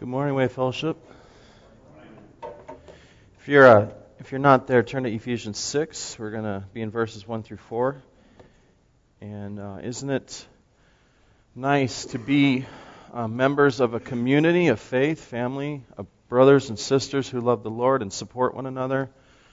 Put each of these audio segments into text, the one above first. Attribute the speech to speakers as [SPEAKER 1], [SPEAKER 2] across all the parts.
[SPEAKER 1] Good morning, Way Fellowship. If you're not there, turn to Ephesians 6. We're going to be in verses 1 through 4. And isn't it nice to be members of a community of faith, family, of brothers and sisters who love the Lord and support one another?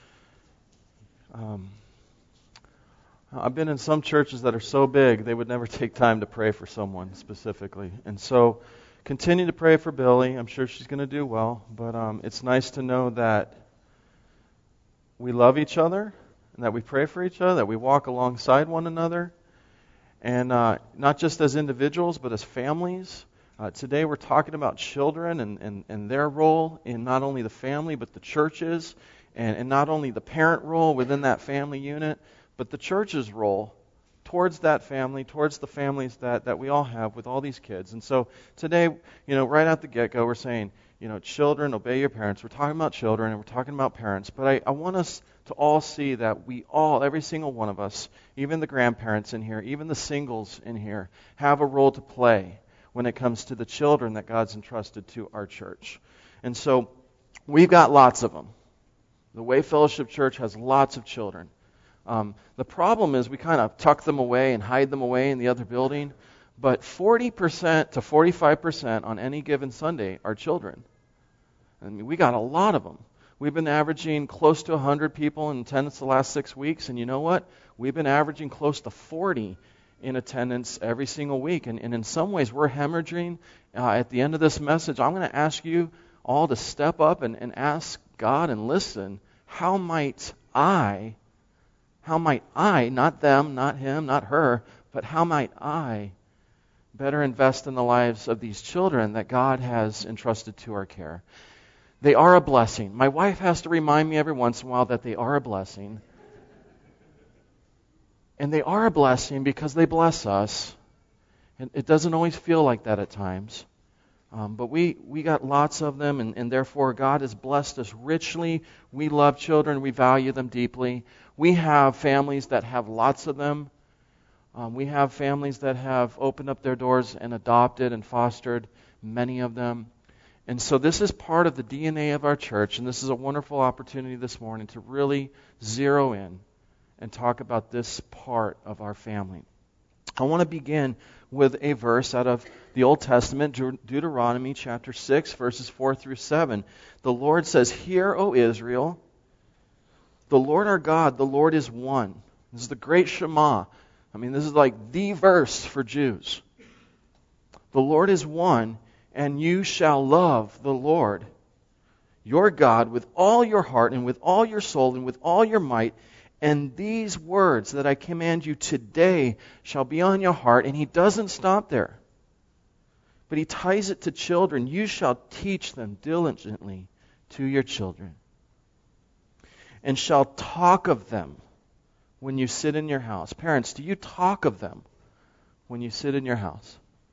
[SPEAKER 1] I've been in some churches that are so big they would never take time to pray for someone specifically. And so continue to pray for Billy. I'm sure she's going to do well. But it's nice to know that we love each other and that we pray for each other, that we walk alongside one another. And not just as individuals, but as families. Today we're talking about children and their role in not only the family, but the churches. And not only the parent role within that family unit, but the church's role towards that family, towards the families that we all have with all these kids. And so today, right at the get-go, we're saying, children, obey your parents. We're talking about children and we're talking about parents. But I want us to all see that we all, every single one of us, even the grandparents in here, even the singles in here, have a role to play when it comes to the children that God's entrusted to our church. And so we've got lots of them. The Way Fellowship Church has lots of children. The problem is we kind of tuck them away and hide them away in the other building. But 40% to 45% on any given Sunday are children. I mean, we got a lot of them. We've been averaging close to 100 people in attendance the last 6 weeks. And you know what? We've been averaging close to 40 in attendance every single week. And in some ways, we're hemorrhaging. At the end of this message, I'm going to ask you all to step up and ask God and listen, how might I, not them, not him, not her, but how might I better invest in the lives of these children that God has entrusted to our care? They are a blessing. My wife has to remind me every once in a while that they are a blessing. And they are a blessing because they bless us. And it doesn't always feel like that at times. But we got lots of them, and therefore God has blessed us richly. We love children. We value them deeply. We have families that have lots of them. We have families that have opened up their doors and adopted and fostered many of them. And so this is part of the DNA of our church, and this is a wonderful opportunity this morning to really zero in and talk about this part of our family. I want to begin with a verse out of the Old Testament, Deuteronomy chapter 6, verses 4 through 7. The Lord says, "Hear, O Israel, the Lord our God, the Lord is one." This is the great Shema. I mean, this is like the verse for Jews. The Lord is one, and you shall love the Lord your God with all your heart and with all your soul and with all your might. And these words that I command you today shall be on your heart. And he doesn't stop there, but he ties it to children. You shall teach them diligently to your children, and shall talk of them when you sit in your house. Parents, do you talk of them when you sit in your house?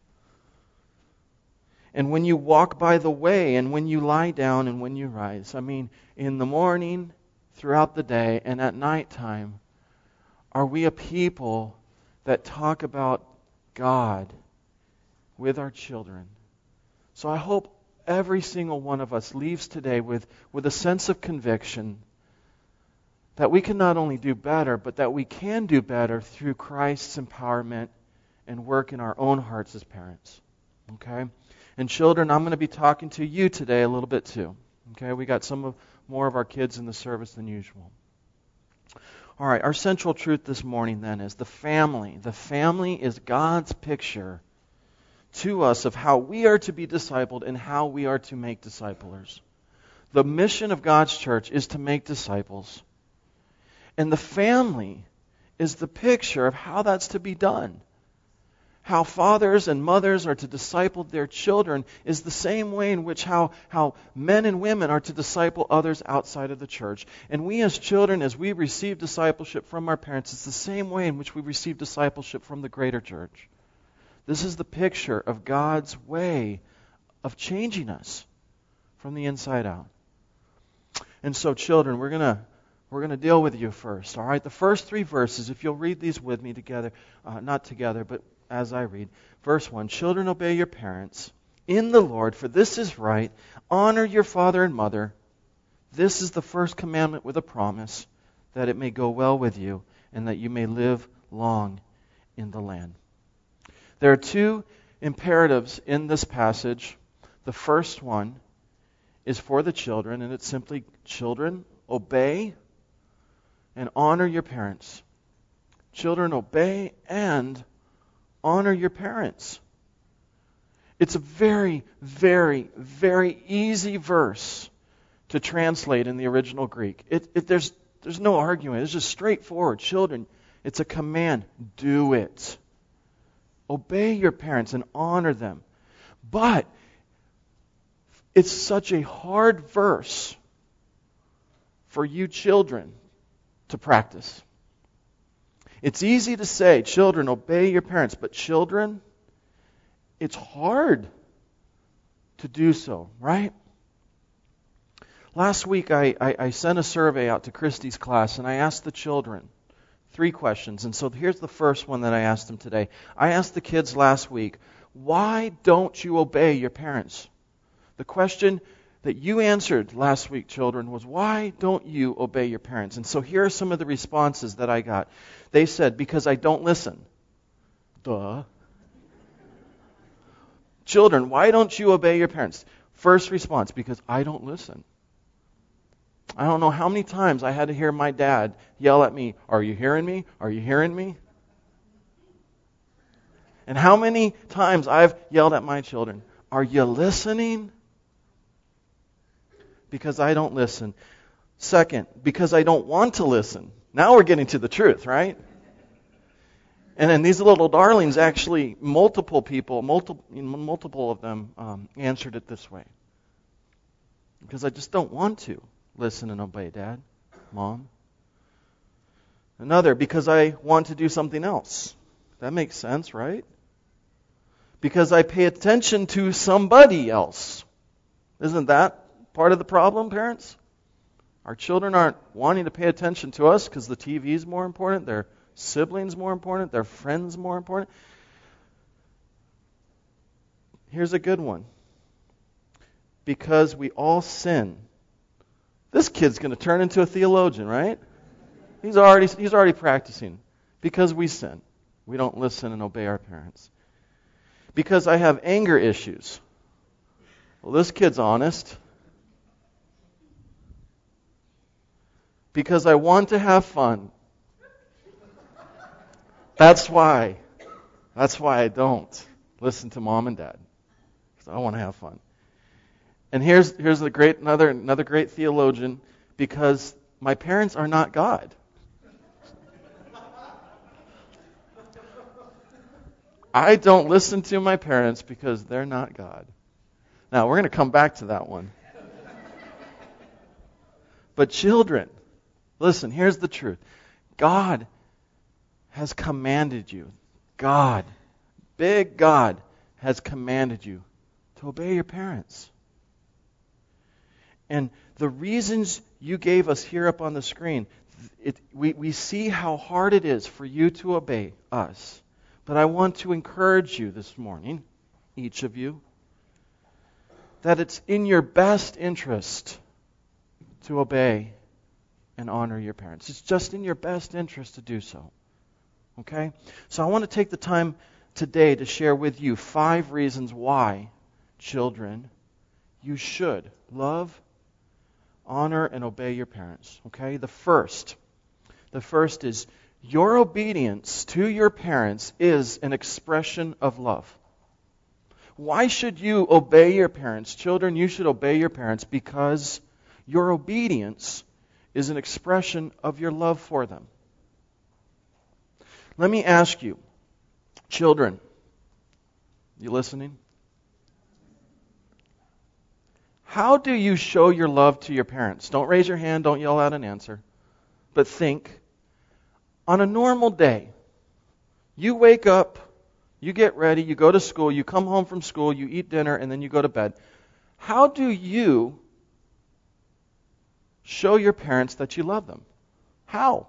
[SPEAKER 1] And when you walk by the way, and when you lie down, and when you rise. I mean, in the morning, throughout the day, and at nighttime, are we a people that talk about God with our children? So I hope every single one of us leaves today with a sense of conviction that we can not only do better, but that we can do better through Christ's empowerment and work in our own hearts as parents. Okay? And children, I'm going to be talking to you today a little bit too. Okay? We got more of our kids in the service than usual. All right, our central truth this morning then is the family. The family is God's picture to us of how we are to be discipled and how we are to make disciplers. The mission of God's church is to make disciples. And the family is the picture of how that's to be done. How fathers and mothers are to disciple their children is the same way in which how men and women are to disciple others outside of the church. And we as children, as we receive discipleship from our parents, it's the same way in which we receive discipleship from the greater church. This is the picture of God's way of changing us from the inside out. And so, children, we're going to deal with you first. All right, the first 3 verses, if you'll read these with me together, not together, but as I read. Verse 1, children, obey your parents in the Lord, for this is right. Honor your father and mother. This is the first commandment with a promise, that it may go well with you and that you may live long in the land. There are two imperatives in this passage. The first one is for the children, and it's simply, children, obey and honor your parents. Children, obey and honor your parents. It's a very, very, very easy verse to translate in the original Greek. There's no argument. It's just straightforward. Children, it's a command. Do it. Obey your parents and honor them. But it's such a hard verse for you children to practice. It's easy to say, children, obey your parents. But children, it's hard to do so, right? Last week I sent a survey out to Christy's class, and I asked the children 3 questions. And so here's the first one that I asked them today. I asked the kids last week, why don't you obey your parents? The question that you answered last week, children, was why don't you obey your parents? And so here are some of the responses that I got. They said, because I don't listen. Duh. Children, why don't you obey your parents? First response, because I don't listen. I don't know how many times I had to hear my dad yell at me, are you hearing me? Are you hearing me? And how many times I've yelled at my children, are you listening? Because I don't listen. Second, because I don't want to listen. Now we're getting to the truth, right? And then these little darlings, actually, multiple of them answered it this way. Because I just don't want to listen and obey Dad, Mom. Another, because I want to do something else. That makes sense, right? Because I pay attention to somebody else. Isn't that part of the problem, parents? Our children aren't wanting to pay attention to us because the TV is more important, their siblings more important, their friends more important. Here's a good one. Because we all sin. This kid's going to turn into a theologian, right? He's already practicing. Because we sin. We don't listen and obey our parents. Because I have anger issues. Well, this kid's honest. Because I want to have fun. That's why I don't listen to Mom and Dad. Because I want to have fun. And here's another great theologian, because my parents are not God. I don't listen to my parents because they're not God. Now, we're going to come back to that one. But children, listen, here's the truth. God has commanded you. God, big God, has commanded you to obey your parents. And the reasons you gave us here up on the screen, we see how hard it is for you to obey us. But I want to encourage you this morning, each of you, that it's in your best interest to obey and honor your parents. It's just in your best interest to do so. Okay? So I want to take the time today to share with you 5 reasons why, children, you should love, honor, and obey your parents. Okay? The first is your obedience to your parents is an expression of love. Why should you obey your parents? Children, you should obey your parents because your obedience is an expression of your love for them. Let me ask you, children, you listening? How do you show your love to your parents? Don't raise your hand, don't yell out an answer. But think, on a normal day, you wake up, you get ready, you go to school, you come home from school, you eat dinner, and then you go to bed. How do you show your parents that you love them? How?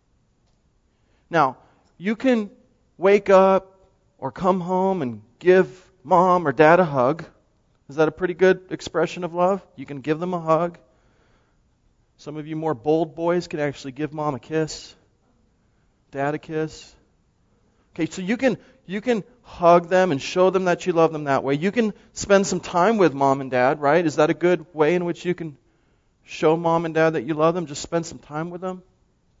[SPEAKER 1] Now, you can wake up or come home and give Mom or Dad a hug, Is that a pretty good expression of love? You can give them a hug. Some of you more bold boys can actually give mom a kiss, dad a kiss. Okay, so you can hug them and show them that you love them that way. You can spend some time with mom and dad, right? Is that a good way in which you can show mom and dad that you love them? Just spend some time with them.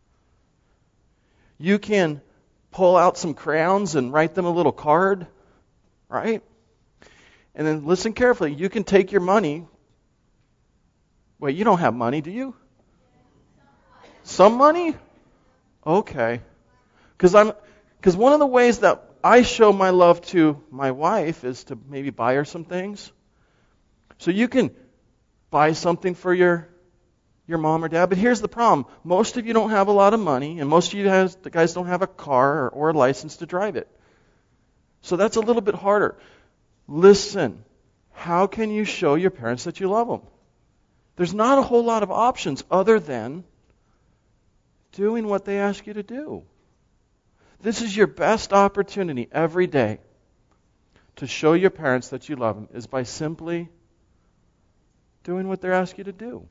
[SPEAKER 1] You can pull out some crayons and write them a little card, right? And then listen carefully. You can take your money. Wait, you don't have money, do you? Some money? Okay. Because one of the ways that I show my love to my wife is to maybe buy her some things. So you can buy something for your mom or dad. But here's the problem. Most of you don't have a lot of money, and most of you guys don't have a car or a license to drive it. So that's a little bit harder. Listen, how can you show your parents that you love them? There's not a whole lot of options other than doing what they ask you to do. This is your best opportunity every day to show your parents that you love them, is by simply doing what they're asking you to do.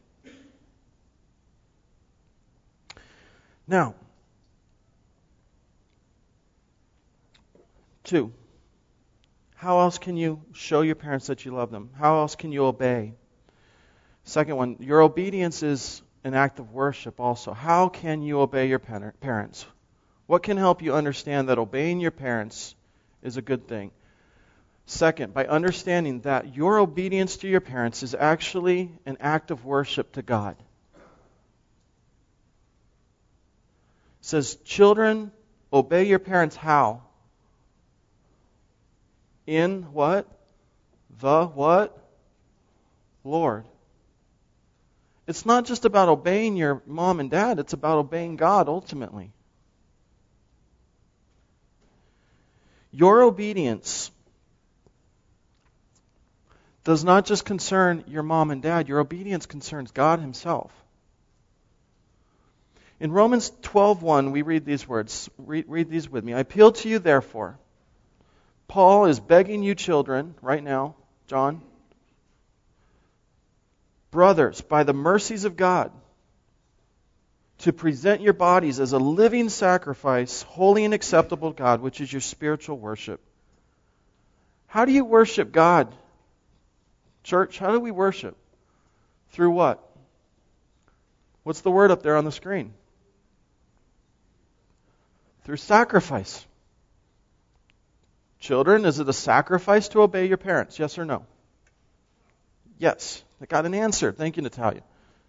[SPEAKER 1] Now, 2. How else can you show your parents that you love them? How else can you obey? Second one, your obedience is an act of worship also. How can you obey your parents? What can help you understand that obeying your parents is a good thing? Second, by understanding that your obedience to your parents is actually an act of worship to God. It says, children, obey your parents how? In what? The what? Lord. It's not just about obeying your mom and dad, it's about obeying God ultimately. Your obedience does not just concern your mom and dad, your obedience concerns God Himself. In Romans 12:1, we read these words. Read these with me. I appeal to you, therefore. Paul is begging you children right now, John, brothers, by the mercies of God, to present your bodies as a living sacrifice, holy and acceptable to God, which is your spiritual worship. How do you worship God? Church, how do we worship? Through what? What's the word up there on the screen? Through sacrifice. Children, is it a sacrifice to obey your parents? Yes or no? Yes. I got an answer. Thank you, Natalia.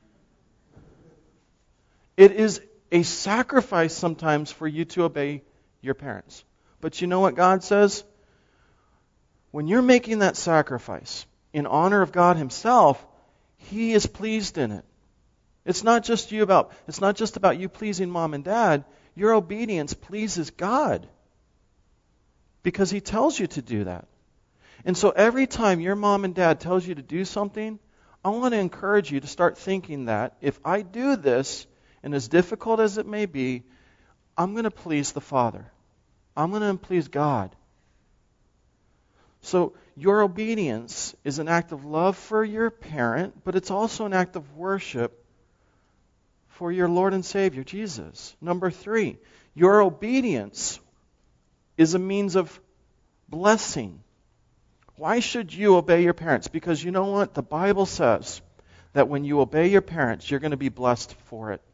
[SPEAKER 1] It is a sacrifice sometimes for you to obey your parents. But you know what God says? When you're making that sacrifice in honor of God Himself, He is pleased in it. It's not just about you pleasing mom and dad. Your obedience pleases God, because He tells you to do that. And so every time your mom and dad tells you to do something, I want to encourage you to start thinking that if I do this, and as difficult as it may be, I'm going to please the Father. I'm going to please God. So your obedience is an act of love for your parent, but it's also an act of worship for your Lord and Savior, Jesus. Number 3, your obedience is a means of blessing. Why should you obey your parents? Because you know what? The Bible says that when you obey your parents, you're going to be blessed for it.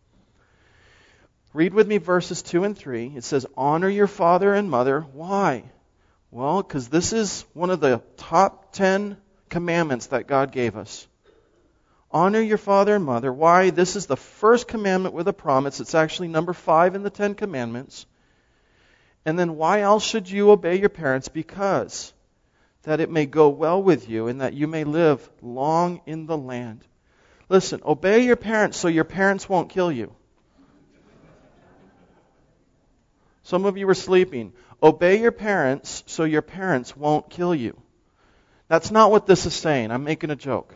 [SPEAKER 1] Read with me verses 2 and 3. It says, honor your father and mother. Why? Well, because this is one of the top 10 commandments that God gave us. Honor your father and mother. Why? This is the first commandment with a promise. It's actually number 5 in the 10 commandments. And then why else should you obey your parents? Because that it may go well with you and that you may live long in the land. Listen, obey your parents so your parents won't kill you. Some of you are sleeping. Obey your parents so your parents won't kill you. That's not what this is saying. I'm making a joke.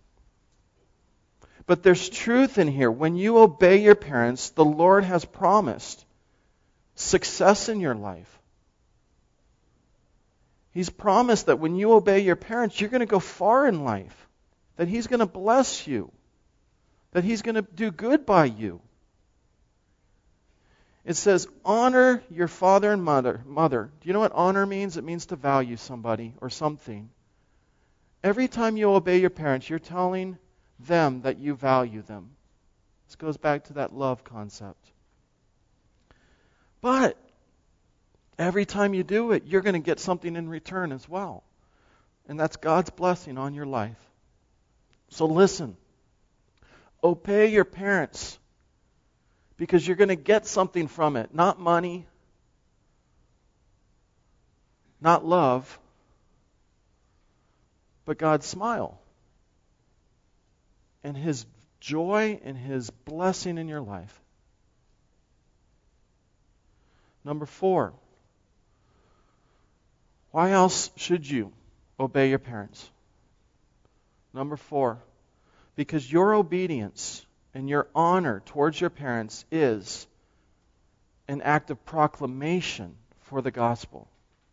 [SPEAKER 1] But there's truth in here. When you obey your parents, the Lord has promised success in your life. He's promised that when you obey your parents, you're going to go far in life, that He's going to bless you, that He's going to do good by you. It says, honor your father and mother. Do you know what honor means? It means to value somebody or something. Every time you obey your parents, you're telling them that you value them. This goes back to that love concept. But every time you do it, you're going to get something in return as well. And that's God's blessing on your life. So listen. Obey your parents. Because you're going to get something from it. Not money. Not love. But God's smile. And His joy and His blessing in your life. Number 4. Why else should you obey your parents? Number 4. Because your obedience and your honor towards your parents is an act of proclamation for the gospel.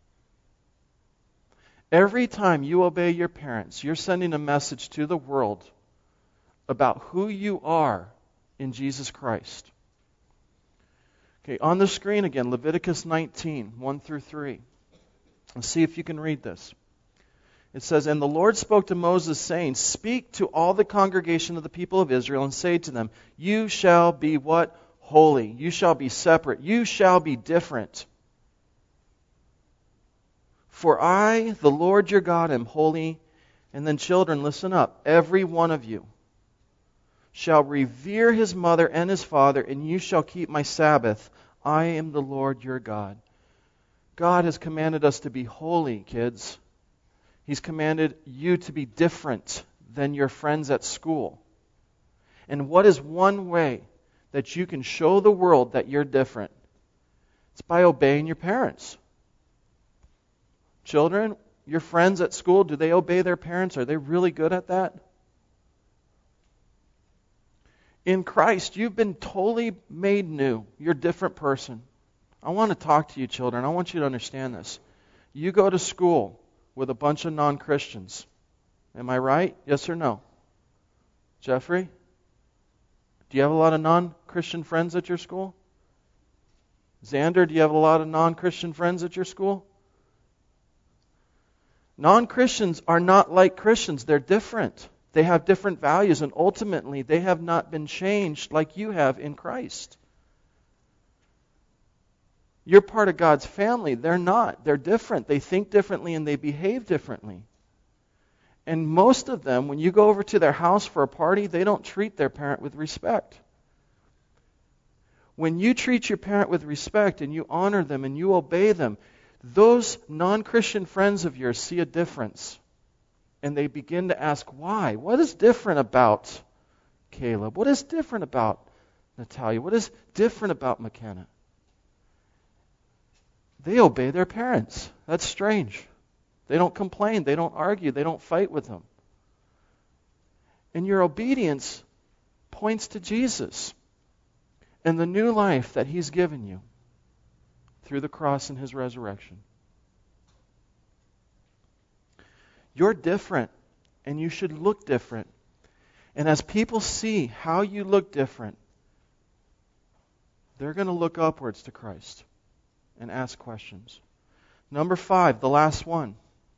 [SPEAKER 1] Every time you obey your parents, you're sending a message to the world about who you are in Jesus Christ. Okay, on the screen again, Leviticus 19, 1 through 3. Let's see if you can read this. It says, And the Lord spoke to Moses, saying, Speak to all the congregation of the people of Israel, and say to them, You shall be what? Holy. You shall be separate. You shall be different. For I, the Lord your God, am holy. And then children, listen up. Every one of you shall revere his mother and his father, and you shall keep my Sabbath. I am the Lord your God. God has commanded us to be holy, kids. He's commanded you to be different than your friends at school. And what is one way that you can show the world that you're different? It's by obeying your parents. Children, your friends at school, do they obey their parents? Are they really good at that? In Christ, you've been totally made new. You're a different person. I want to talk to you, children. I want you to understand this. You go to school with a bunch of non-Christians. Am I right? Yes or no? Jeffrey? Do you have a lot of non-Christian friends at your school? Xander, do you have a lot of non-Christian friends at your school? Non-Christians are not like Christians. They're different. They have different values, and ultimately they have not been changed like you have in Christ. You're part of God's family. They're not. They're different. They think differently and they behave differently. And most of them, when you go over to their house for a party, they don't treat their parent with respect. When you treat your parent with respect and you honor them and you obey them, those non-Christian friends of yours see a difference. And they begin to ask, why? What is different about Caleb? What is different about Natalia? What is different about McKenna? They obey their parents. That's strange. They don't complain. They don't argue. They don't fight with them. And your obedience points to Jesus and the new life that He's given you through the cross and His resurrection. You're different, and you should look different. And as people see how you look different, they're going to look upwards to Christ and ask questions. Number 5, the last one.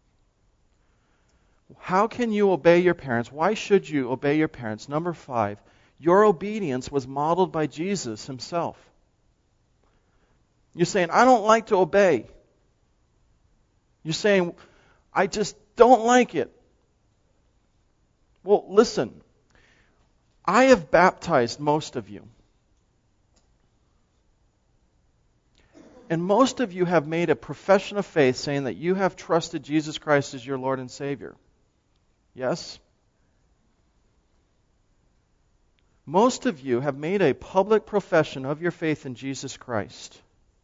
[SPEAKER 1] How can you obey your parents? Why should you obey your parents? Number 5, your obedience was modeled by Jesus Himself. You're saying, I don't like to obey. You're saying, I just don't like it. Well, listen. I have baptized most of you. And most of you have made a profession of faith saying that you have trusted Jesus Christ as your Lord and Savior. Yes? Most of you have made a public profession of your faith in Jesus Christ.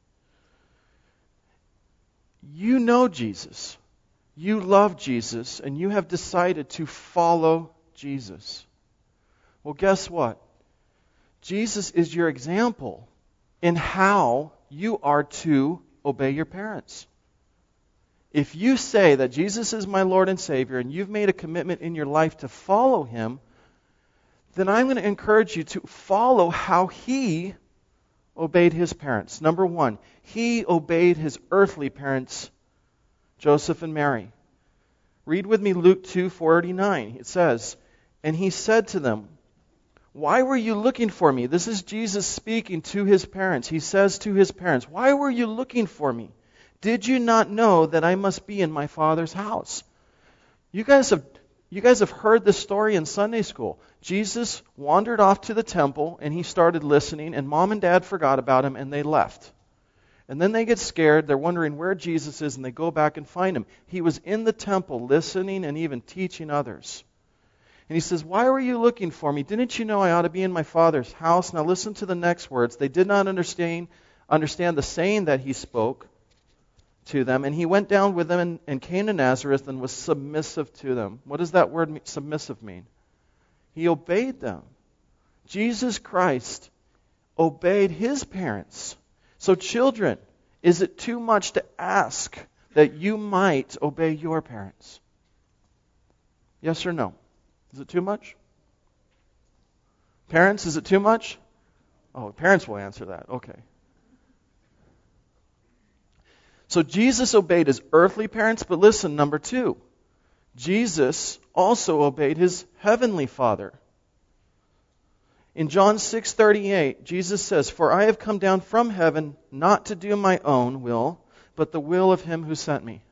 [SPEAKER 1] You know Jesus. You love Jesus, and you have decided to follow Jesus. Well, guess what? Jesus is your example in how you are to obey your parents. If you say that Jesus is my Lord and Savior and you've made a commitment in your life to follow Him, then I'm going to encourage you to follow how He obeyed His parents. Number one, He obeyed His earthly parents, Joseph and Mary. Read with me Luke 2:49. It says, "And He said to them, 'Why were you looking for me?'" This is Jesus speaking to His parents. He says to His parents, "Why were you looking for me? Did you not know that I must be in my Father's house?" You guys have heard this story in Sunday school. Jesus wandered off to the temple and He started listening, and Mom and Dad forgot about Him and they left. And then they get scared, they're wondering where Jesus is, and they go back and find Him. He was in the temple listening and even teaching others. And He says, "Why were you looking for me? Didn't you know I ought to be in my Father's house?" Now listen to the next words. They did not understand the saying that He spoke to them, and He went down with them and came to Nazareth and was submissive to them. What does that word submissive mean? He obeyed them. Jesus Christ obeyed His parents. So children, is it too much to ask that you might obey your parents? Yes or no? Is it too much? Parents, is it too much? Oh, parents will answer that. Okay. So Jesus obeyed His earthly parents, but listen, number two, Jesus also obeyed His heavenly Father. In John 6:38, Jesus says, "For I have come down from heaven not to do my own will, but the will of Him who sent me."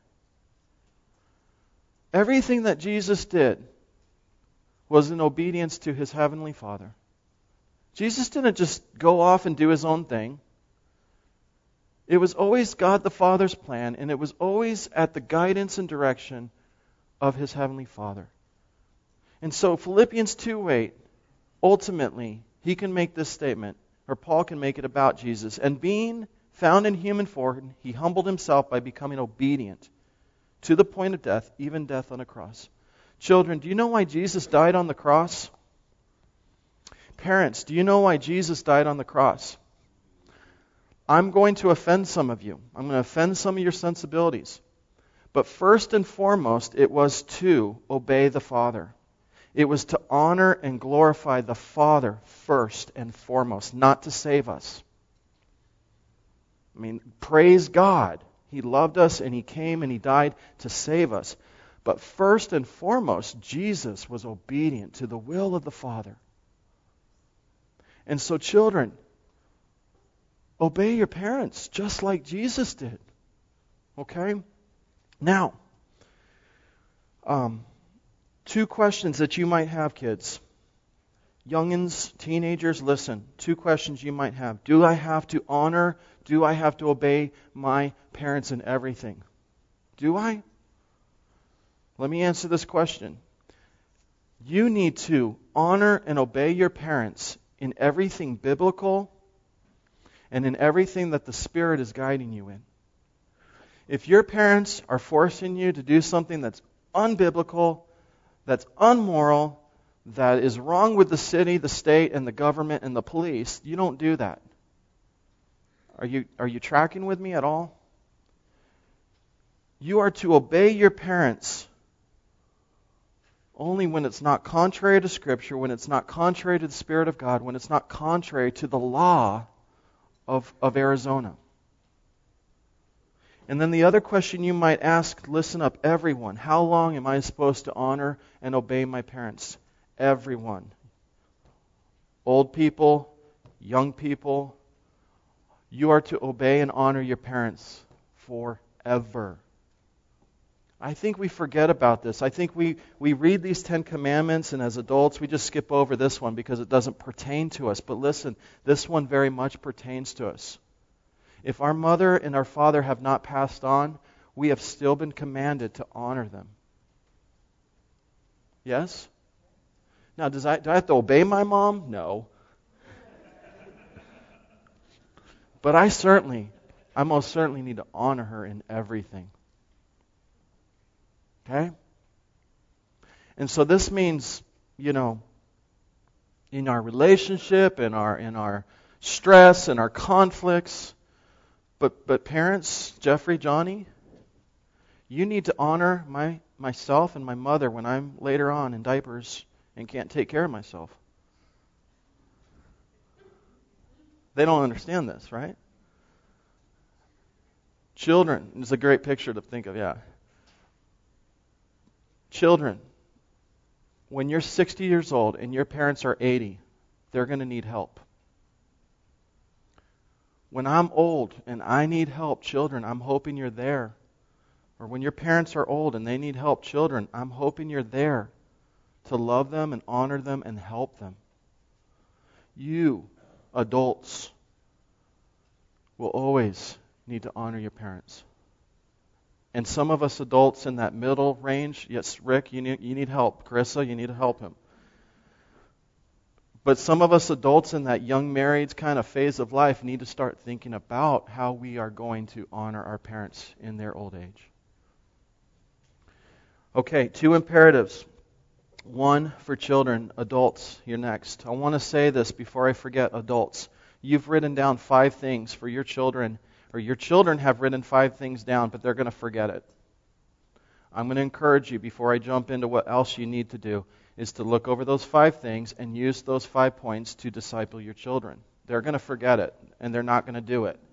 [SPEAKER 1] Everything that Jesus did was in obedience to His heavenly Father. Jesus didn't just go off and do His own thing. It was always God the Father's plan, and it was always at the guidance and direction of His heavenly Father. And so Philippians 2:8, ultimately, he can make this statement, or Paul can make it about Jesus. "And being found in human form, He humbled Himself by becoming obedient to the point of death, even death on a cross." Children, do you know why Jesus died on the cross? Parents, do you know why Jesus died on the cross? I'm going to offend some of you. I'm going to offend some of your sensibilities. But first and foremost, it was to obey the Father. It was to honor and glorify the Father first and foremost, not to save us. I mean, praise God. He loved us and He came and He died to save us. But first and foremost, Jesus was obedient to the will of the Father. And so children, obey your parents just like Jesus did. Okay? Now, two questions that you might have, kids. Youngins, teenagers, listen. Two questions you might have. Do I have to honor, do I have to obey my parents in everything? Do I? Let me answer this question. You need to honor and obey your parents in everything biblical and in everything that the Spirit is guiding you in. If your parents are forcing you to do something that's unbiblical, that's unmoral, that is wrong with the city, the state, and the government and the police, you don't do that. Are you tracking with me at all? You are to obey your parents only when it's not contrary to Scripture, when it's not contrary to the Spirit of God, when it's not contrary to the law of Arizona. And then the other question you might ask, listen up, everyone. How long am I supposed to honor and obey my parents? Everyone. Old people, young people, you are to obey and honor your parents forever. I think we forget about this. I think we read these 10 commandments, and as adults we just skip over this one because it doesn't pertain to us. But listen, this one very much pertains to us. If our mother and our father have not passed on, we have still been commanded to honor them. Yes? Now, do I have to obey my mom? No. But I most certainly need to honor her in everything. Okay? And so this means, in our relationship, in our stress, in our conflicts. But parents, Jeffrey, Johnny, You need to honor myself and my mother when I'm later on in diapers and can't take care of myself. They don't understand this, right? Children is a great picture to think of, yeah. Children, when you're 60 years old and your parents are 80, they're going to need help. When I'm old and I need help, children, I'm hoping you're there. Or when your parents are old and they need help, children, I'm hoping you're there to love them and honor them and help them. You, adults, will always need to honor your parents. And some of us adults in that middle range, yes, Rick, you need help. Carissa, you need to help him. But some of us adults in that young married kind of phase of life need to start thinking about how we are going to honor our parents in their old age. Okay, 2 imperatives. 1 for children. Adults, you're next. I want to say this before I forget, adults. You've written down 5 things for your children, or your children have written 5 things down, but they're going to forget it. I'm going to encourage you, before I jump into what else you need to do, is to look over those 5 things and use those 5 points to disciple your children. They're going to forget it, and they're not going to do it.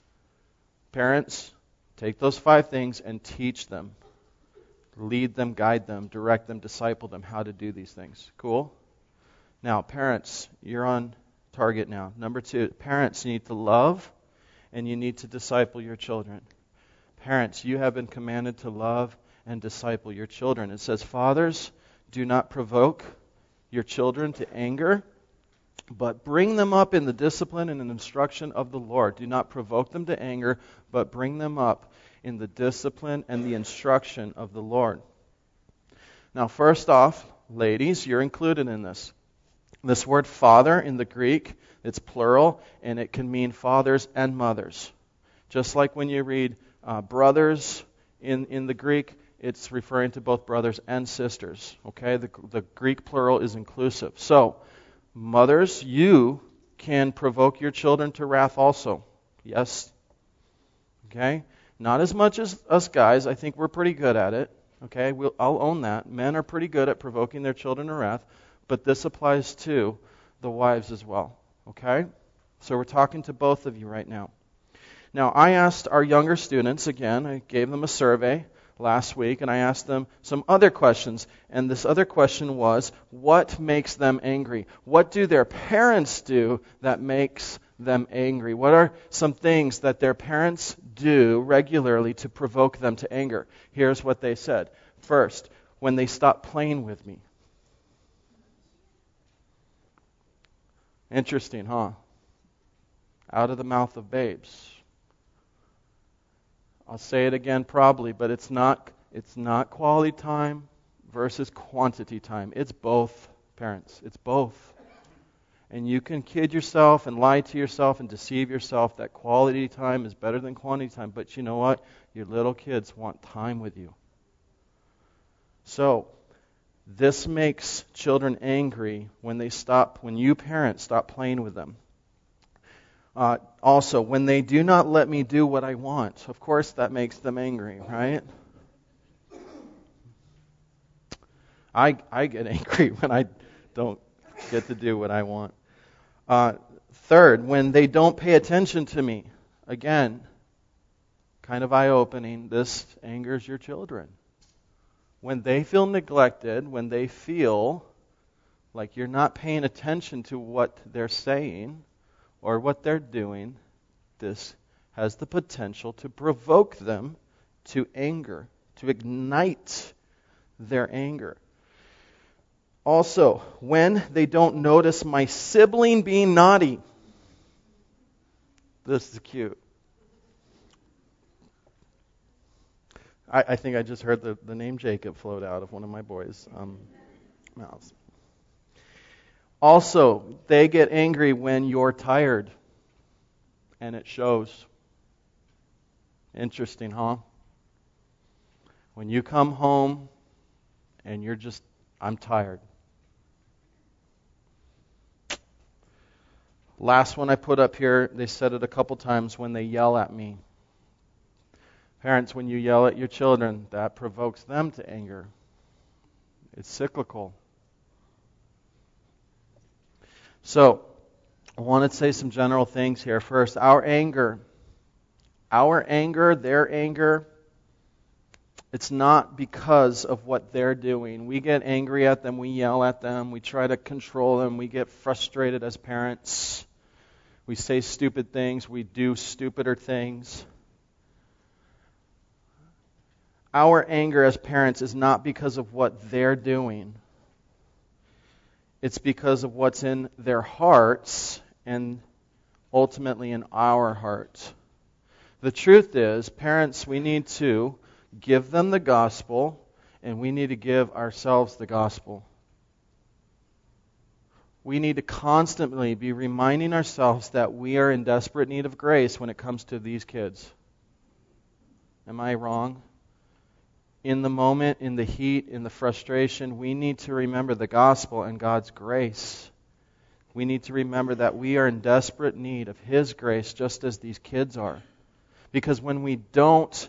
[SPEAKER 1] Parents, take those 5 things and teach them. Lead them, guide them, direct them, disciple them how to do these things. Cool? Now, parents, you're on target now. Number 2, parents, you need to love and you need to disciple your children. Parents, you have been commanded to love and disciple your children. It says, fathers, do not provoke your children to anger, but bring them up in the discipline and instruction of the Lord. Do not provoke them to anger, but bring them up in the discipline and the instruction of the Lord. Now, first off, ladies, you're included in this. This word father in the Greek, it's plural, and it can mean fathers and mothers. Just like when you read brothers in the Greek, it's referring to both brothers and sisters. Okay, the Greek plural is inclusive. So, mothers, you can provoke your children to wrath also. Yes? Okay? Not as much as us guys. I think we're pretty good at it. Okay? I'll own that. Men are pretty good at provoking their children to wrath, but this applies to the wives as well. Okay? So we're talking to both of you right now. Now, I asked our younger students, again, I gave them a survey last week, and I asked them some other questions. And this other question was, what makes them angry? What do their parents do that makes them angry? What are some things that their parents do regularly to provoke them to anger? Here's what they said. First, when they stop playing with me. Interesting, huh? Out of the mouth of babes. I'll say it again probably, but it's not quality time versus quantity time. It's both, parents. It's both. And you can kid yourself and lie to yourself and deceive yourself that quality time is better than quantity time. But you know what? Your little kids want time with you. So, this makes children angry when you parents stop playing with them. Also, when they do not let me do what I want, of course that makes them angry, right? I get angry when I don't get to do what I want. Third, when they don't pay attention to me. Again, kind of eye-opening, this angers your children. When they feel neglected, when they feel like you're not paying attention to what they're saying or what they're doing, this has the potential to provoke them to anger, to ignite their anger. Also, when they don't notice my sibling being naughty. This is cute. I think I just heard the name Jacob float out of one of my boys' mouths. Also, they get angry when you're tired, and it shows. Interesting, huh? When you come home and you're just, I'm tired. Last one I put up here, they said it a couple times, when they yell at me. Parents, when you yell at your children, that provokes them to anger. It's cyclical. So, I want to say some general things here. First, our anger, their anger, it's not because of what they're doing. We get angry at them, we yell at them, we try to control them, we get frustrated as parents. We say stupid things, we do stupider things. Our anger as parents is not because of what they're doing. It's because of what's in their hearts and ultimately in our hearts. The truth is, parents, we need to give them the gospel, and we need to give ourselves the gospel. We need to constantly be reminding ourselves that we are in desperate need of grace when it comes to these kids. Am I wrong? In the moment, in the heat, in the frustration, we need to remember the gospel and God's grace. We need to remember that we are in desperate need of His grace just as these kids are. Because when we don't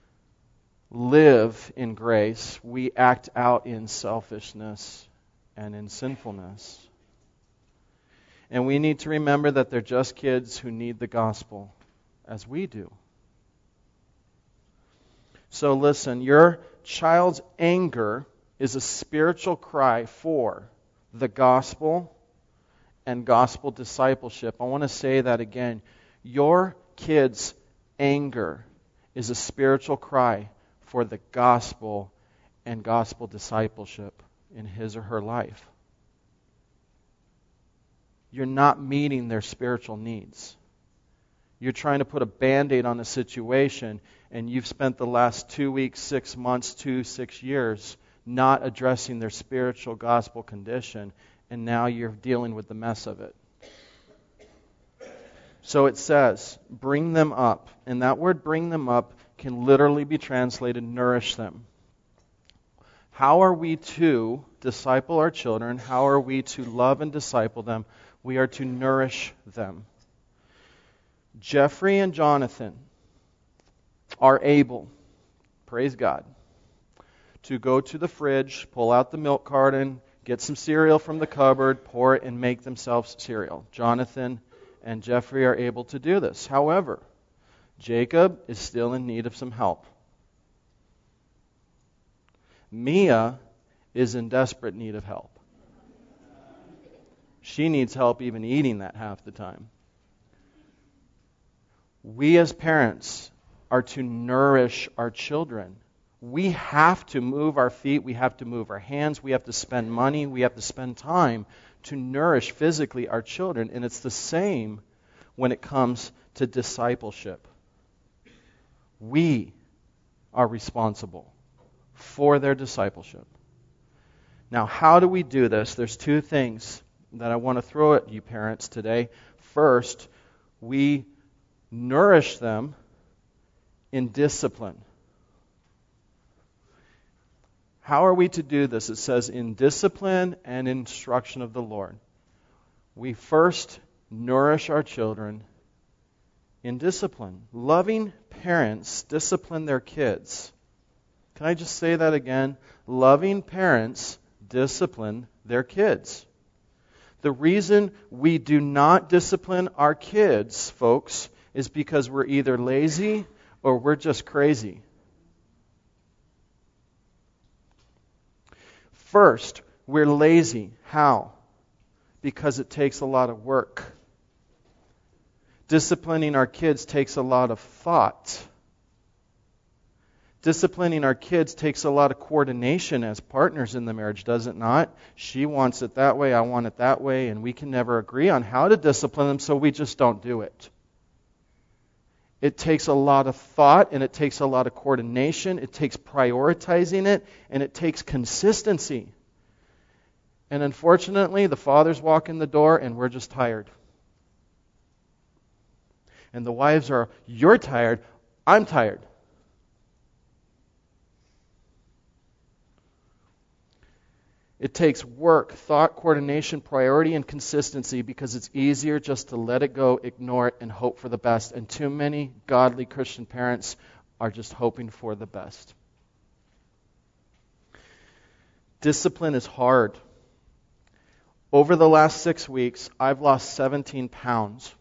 [SPEAKER 1] live in grace, we act out in selfishness and in sinfulness. And we need to remember that they're just kids who need the gospel, as we do. So listen, your child's anger is a spiritual cry for the gospel and gospel discipleship. I want to say that again. Your kid's anger is a spiritual cry for the gospel and gospel discipleship in his or her life. You're not meeting their spiritual needs. You're trying to put a Band-Aid on a situation, and you've spent the last 2 weeks, 6 months, 6 years not addressing their spiritual gospel condition, and now you're dealing with the mess of it. So it says, bring them up. And that word bring them up can literally be translated nourish them. How are we to disciple our children? How are we to love and disciple them? We are to nourish them. Jeffrey and Jonathan are able, praise God, to go to the fridge, pull out the milk carton, get some cereal from the cupboard, pour it, and make themselves cereal. Jonathan and Jeffrey are able to do this. However, Jacob is still in need of some help. Mia is in desperate need of help. She needs help even eating that half the time. We as parents are to nourish our children. We have to move our feet, we have to move our hands, we have to spend money, we have to spend time to nourish physically our children. And it's the same when it comes to discipleship. We are responsible for their discipleship. Now, how do we do this? There's two things that I want to throw at you parents today. First, we nourish them in discipline. How are we to do this? It says in discipline and instruction of the Lord. We first nourish our children in discipline. Loving parents discipline their kids. Can I just say that again? Loving parents discipline their kids. The reason we do not discipline our kids, folks, is because we're either lazy or we're just crazy. First, we're lazy. How? Because it takes a lot of work. Disciplining our kids takes a lot of thought. Disciplining our kids takes a lot of coordination as partners in the marriage, does it not? She wants it that way, I want it that way, and we can never agree on how to discipline them, so we just don't do it. It takes a lot of thought, and it takes a lot of coordination. It takes prioritizing it, and it takes consistency. And unfortunately, the fathers walk in the door, and we're just tired. And the wives are, you're tired, I'm tired. It takes work, thought, coordination, priority, and consistency because it's easier just to let it go, ignore it, and hope for the best. And too many godly Christian parents are just hoping for the best. Discipline is hard. Over the last 6 weeks, I've lost 17 pounds.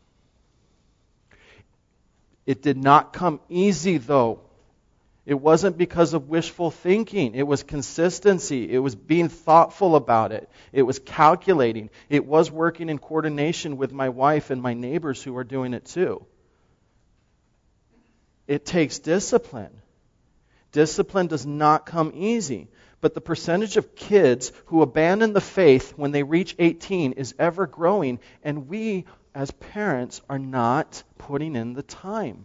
[SPEAKER 1] It did not come easy, though. It wasn't because of wishful thinking. It was consistency. It was being thoughtful about it. It was calculating. It was working in coordination with my wife and my neighbors who are doing it too. It takes discipline. Discipline does not come easy. But the percentage of kids who abandon the faith when they reach 18 is ever growing, and we as parents are not putting in the time.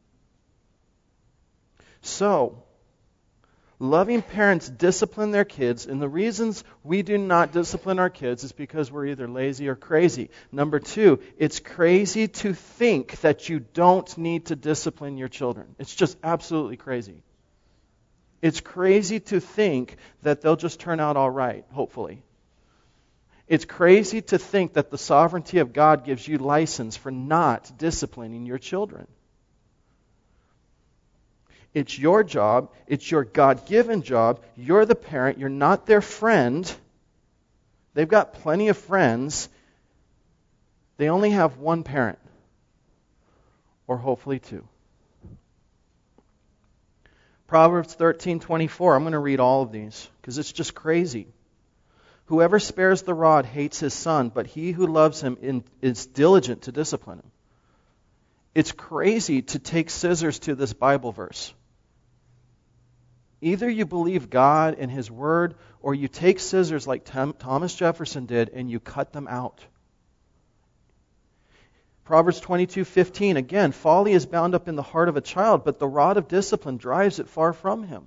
[SPEAKER 1] So, loving parents discipline their kids, and the reasons we do not discipline our kids is because we're either lazy or crazy. Number 2, it's crazy to think that you don't need to discipline your children. It's just absolutely crazy. It's crazy to think that they'll just turn out all right, hopefully. It's crazy to think that the sovereignty of God gives you license for not disciplining your children. It's your job. It's your God-given job. You're the parent. You're not their friend. They've got plenty of friends. They only have one parent, or hopefully 2. Proverbs 13:24. I'm going to read all of these because it's just crazy. Whoever spares the rod hates his son, but he who loves him is diligent to discipline him. It's crazy to take scissors to this Bible verse. Either you believe God and His Word, or you take scissors like Thomas Jefferson did and you cut them out. Proverbs 22:15, again, folly is bound up in the heart of a child, but the rod of discipline drives it far from him.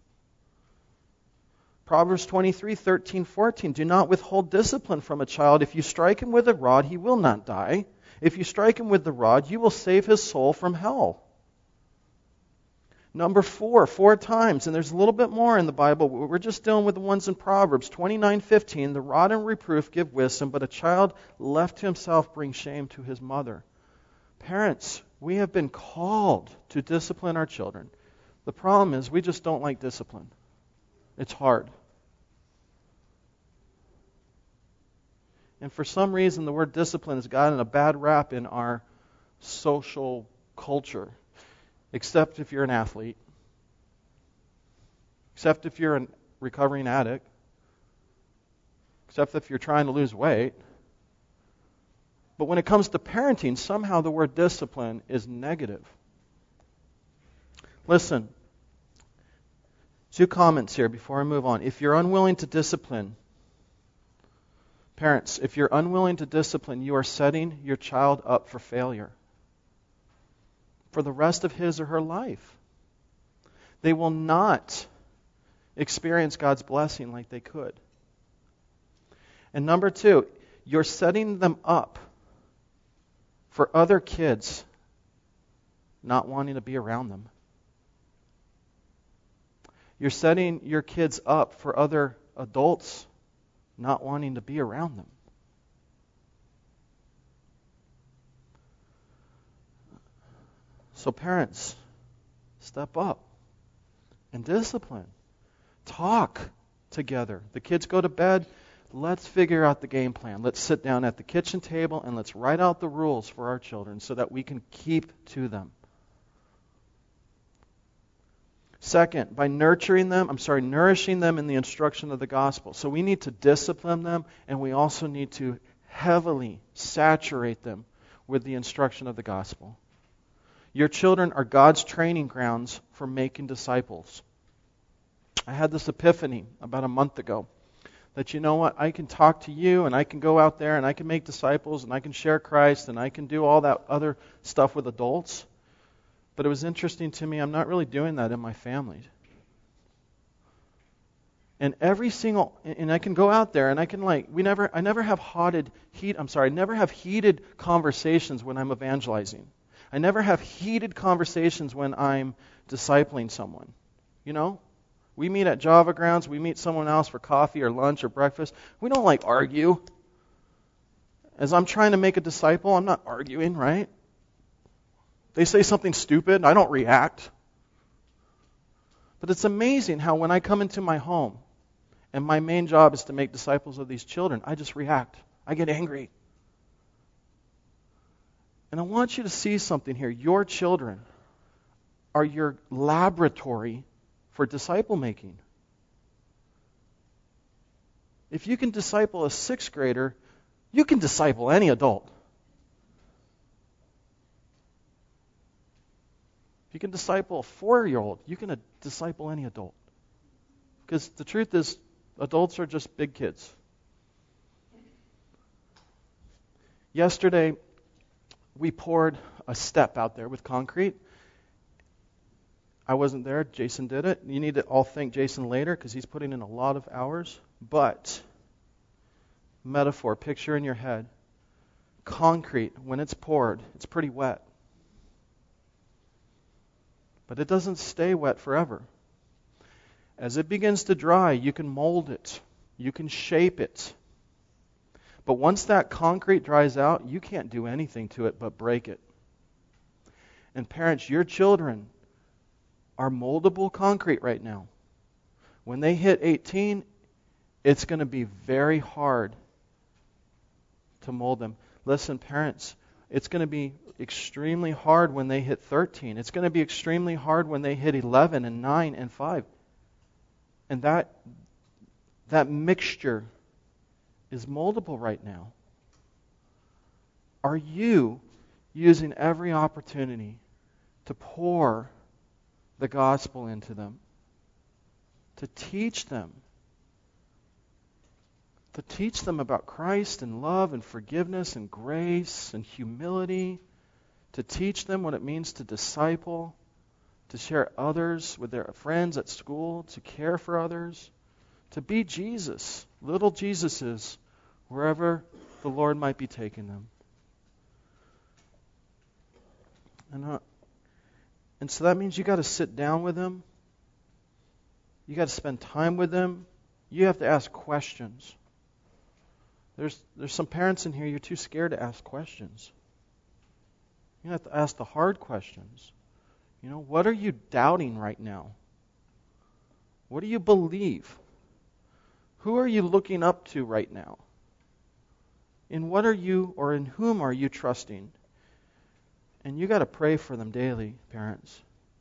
[SPEAKER 1] Proverbs 23:13-14, do not withhold discipline from a child. If you strike him with a rod, he will not die. If you strike him with the rod, you will save his soul from hell. Number 4 times, and there's a little bit more in the Bible. We're just dealing with the ones in Proverbs 29:15. The rod and reproof give wisdom, but a child left to himself brings shame to his mother. Parents, we have been called to discipline our children. The problem is we just don't like discipline. It's hard. And for some reason, the word discipline has gotten a bad rap in our social culture. Except if you're an athlete. Except if you're a recovering addict. Except if you're trying to lose weight. But when it comes to parenting, somehow the word discipline is negative. Listen. 2 comments here before I move on. If you're unwilling to discipline, parents, if you're unwilling to discipline, you are setting your child up for failure for the rest of his or her life. They will not experience God's blessing like they could. And number 2, you're setting them up for other kids not wanting to be around them. You're setting your kids up for other adults not wanting to be around them. So parents, step up and discipline. Talk together. The kids go to bed. Let's figure out the game plan. Let's sit down at the kitchen table and let's write out the rules for our children so that we can keep to them. Second, by nourishing them in the instruction of the gospel. So we need to discipline them, and we also need to heavily saturate them with the instruction of the gospel. Your children are God's training grounds for making disciples. I had this epiphany about a month ago that, you know what, I can talk to you and I can go out there and I can make disciples and I can share Christ and I can do all that other stuff with adults. But it was interesting to me, I'm not really doing that in my family. And I can go out there and I can I never have heated conversations when I'm evangelizing. I never have heated conversations when I'm discipling someone. You know? We meet at Java Grounds, we meet someone else for coffee or lunch or breakfast. We don't argue. As I'm trying to make a disciple, I'm not arguing, right? They say something stupid, I don't react. But it's amazing how when I come into my home and my main job is to make disciples of these children, I just react. I get angry. And I want you to see something here. Your children are your laboratory for disciple making. If you can disciple a 6th grader, you can disciple any adult. If you can disciple a 4-year-old, you can disciple any adult. Because the truth is, adults are just big kids. Yesterday, we poured a step out there with concrete. I wasn't there. Jason did it. You need to all thank Jason later because he's putting in a lot of hours. But, metaphor, picture in your head. Concrete, when it's poured, it's pretty wet. But it doesn't stay wet forever. As it begins to dry, you can mold it. You can shape it. But once that concrete dries out, you can't do anything to it but break it. And parents, your children are moldable concrete right now. When they hit 18, it's going to be very hard to mold them. Listen, parents, it's going to be extremely hard when they hit 13. It's going to be extremely hard when they hit 11 and 9 and 5. And that mixture is moldable right now. Are you using every opportunity to pour the gospel into them? To teach them about Christ and love and forgiveness and grace and humility, to teach them what it means to disciple, to share others with their friends at school, to care for others, to be Jesus, little Jesuses, wherever the Lord might be taking them. And so that means you got to sit down with them. You got to spend time with them. You have to ask questions. There's some parents in here, you're too scared to ask questions. You have to ask the hard questions. What are you doubting right now? What do you believe? Who are you looking up to right now? In what are you, or in whom are you trusting? And you got to pray for them daily, parents.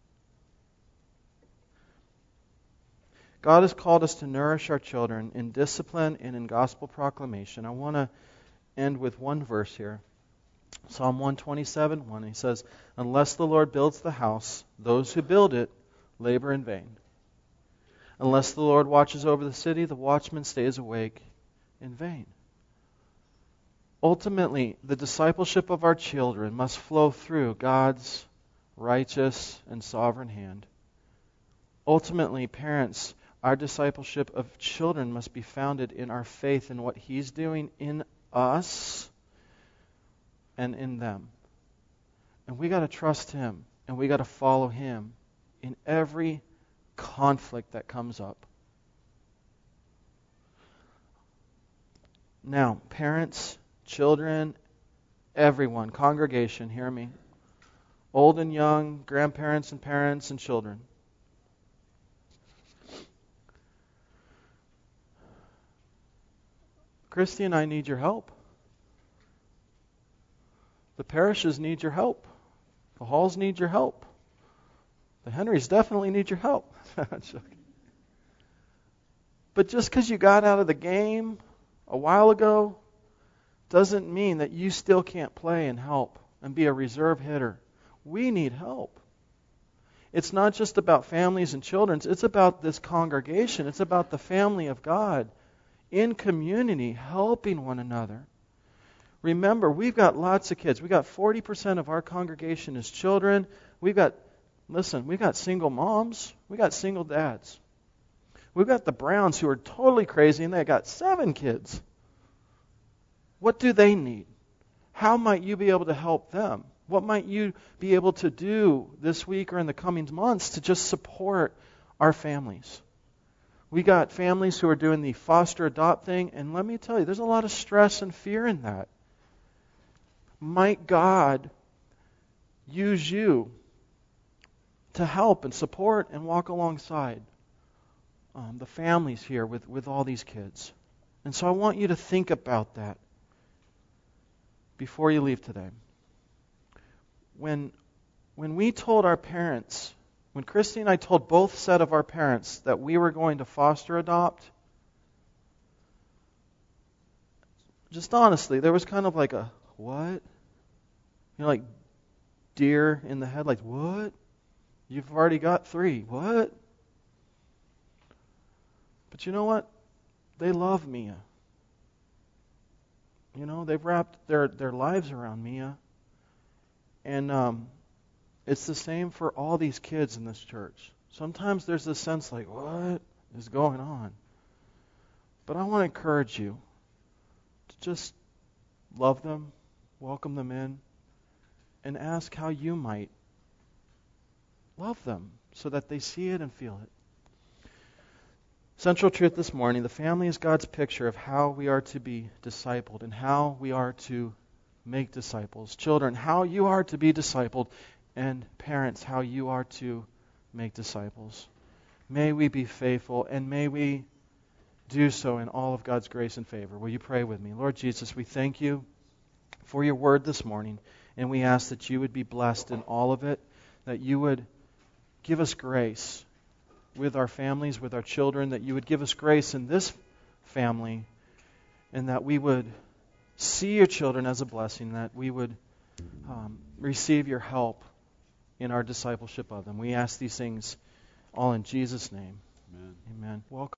[SPEAKER 1] God has called us to nourish our children in discipline and in gospel proclamation. I want to end with one verse here. Psalm 127:1. He says, "Unless the Lord builds the house, those who build it labor in vain. Unless the Lord watches over the city, the watchman stays awake in vain." Ultimately, the discipleship of our children must flow through God's righteous and sovereign hand. Ultimately, parents, our discipleship of children must be founded in our faith in what He's doing in us and in them. And we got to trust Him, and we got to follow Him in every conflict that comes up. Now, parents, children, everyone, congregation, hear me. Old and young, grandparents and parents and children. Christy and I need your help. The parishes need your help. The halls need your help. The Henrys definitely need your help. But just because you got out of the game a while ago doesn't mean that you still can't play and help and be a reserve hitter. We need help. It's not just about families and children. It's about this congregation. It's about the family of God in community, helping one another. Remember, we've got lots of kids. We've got 40% of our congregation is children. We've got single moms. We've got single dads. We've got the Browns who are totally crazy and they got 7 kids. What do they need? How might you be able to help them? What might you be able to do this week or in the coming months to just support our families? We got families who are doing the foster adopt thing, and let me tell you, there's a lot of stress and fear in that. Might God use you to help and support and walk alongside the families here with all these kids. And so I want you to think about that before you leave today. When we told our parents, when Christy and I told both set of our parents that we were going to foster adopt, just honestly, there was kind of like a, what? Like deer in the head, like, what? You've already got 3. What? But you know what? They love Mia. They've wrapped their lives around Mia. And it's the same for all these kids in this church. Sometimes there's this sense like, what is going on? But I want to encourage you to just love them, welcome them in, and ask how you might love them so that they see it and feel it. Central truth this morning, the family is God's picture of how we are to be discipled and how we are to make disciples. Children, how you are to be discipled, and parents, how you are to make disciples. May we be faithful, and may we do so in all of God's grace and favor. Will you pray with me? Lord Jesus, we thank you for your word this morning, and we ask that you would be blessed in all of it, that you would give us grace with our families, with our children, that you would give us grace in this family, and that we would see your children as a blessing, that we would receive your help in our discipleship of them. We ask these things all in Jesus' name. Amen. Welcome.